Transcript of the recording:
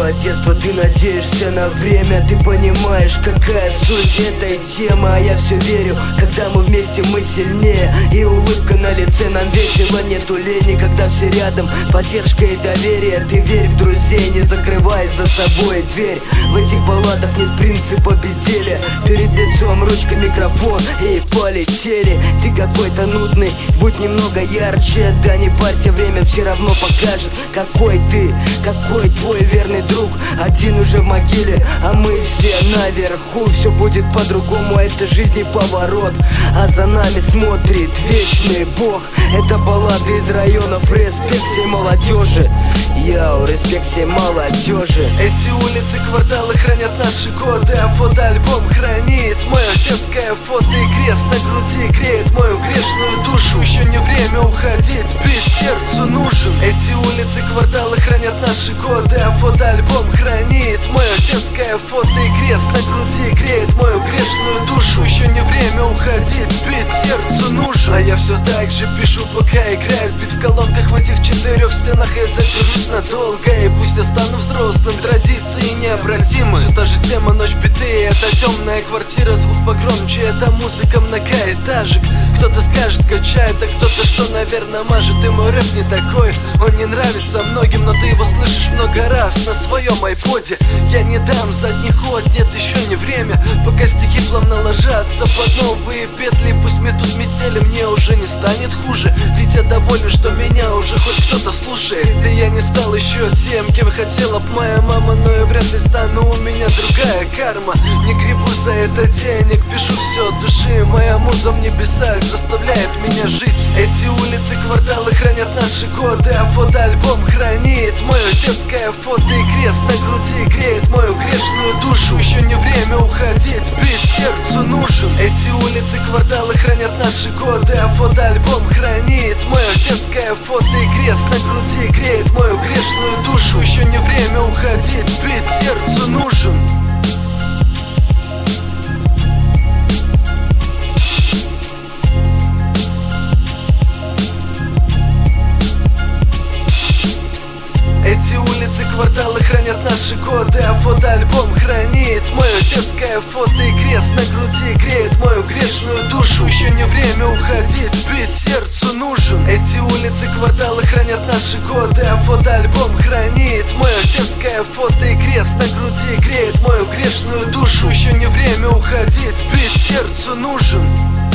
от детства ты надеешься на время. Ты понимаешь, какая суть этой темы. А я все верю, когда мы вместе, мы сильнее. И улыбка на лице, нам весело, нету лени. Когда все рядом, поддержка и доверие. Ты верь в друзей, не закрывай за собой дверь. В этих балладах нет принципа безделия. Перед лицом ручка, микрофон и полетели. Ты какой-то нудный, будь немного ярче. Да не парься, время все равно покажет, какой ты, какой твой верный друг. Один уже в могиле, а мы все наверху. Все будет по-другому, это жизни поворот. А за нами смотрит вечный Бог. Это баллады из районов, респект всей молодежи. Йоу, респект всей молодежи. Эти улицы, кварталы хранят наши годы, а фотоальбом хранит мое детское фото. И крест на груди греет мою грешную душу. Еще не время уходить, бить сердцу нужен. Эти улицы, кварталы хранят наши годы, а фотоальбом хранит мое детское фото. И крест на груди греет мою грешную душу. Еще не время уходить, бить сердцу нужен. А я все так же пишу, пока играет бит в колонках. В этих четырех стенах я задержусь надолго. И пусть я стану взрослым, традиции необратимы. Все та же тема, ночь биты, это темная квартира. Звук погромче, это музыка многоэтажек. Кто-то скажет, качает, а кто-то что, наверное, мажет. И мой рэп не такой, он не нравится многим, но ты его слышишь много раз на своем айподе. Я не дам задний ход, нет, еще не время. Пока стихи плавно ложатся под новые петли. Пусть метут метели, мне уже не станет хуже. Ведь я доволен, что меня уже хоть кто-то слушает. Да я не стал еще тем, кем хотела б моя мама, но и вряд ли стану, у меня другая карма. Не гребу за это денег, пишу все от души. Моя муза в небесах заставляет меня жить. Эти улицы, кварталы хранят наши годы, а фотоальбом хранит мое детское фото. И крест на груди греет мою грешную душу. Еще не время уходить, бить сердцу нужен. Эти улицы, кварталы хранят наши годы, а фотоальбом хранит мое детское фото. И крест на груди греет мою грешную душу. Еще не время уходить, бить сердцу нужен. Эти улицы, кварталы хранят наши годы, а фотоальбом хранит мое детское фото. И крест на груди греет мою грешную душу. Еще не время уходить, бить сердцу нужен. Эти улицы, кварталы хранят наши годы, а фотоальбом хранит мое детское фото. И крест на груди греет мою грешную душу. Еще не время уходить, бить сердцу нужен.